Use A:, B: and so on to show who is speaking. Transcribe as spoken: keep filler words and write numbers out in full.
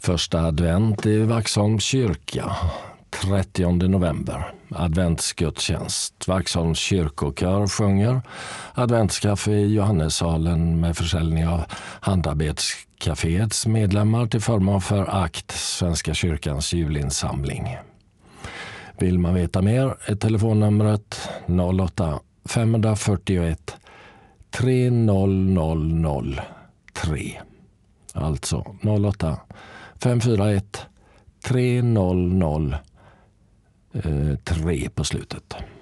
A: Första advent i Vaxholms kyrka, trettionde november. Adventsgudstjänst. Vaxholms kyrkokör sjunger. Adventskaffe i Johannessalen med försäljning av Handarbetscaféets medlemmar till förmån för A C T, Svenska kyrkans julinsamling. Vill man veta mer är telefonnumret noll åtta fem fyra ett tre noll noll noll tre. Alltså noll åtta fem fyra ett tre noll noll tre på slutet.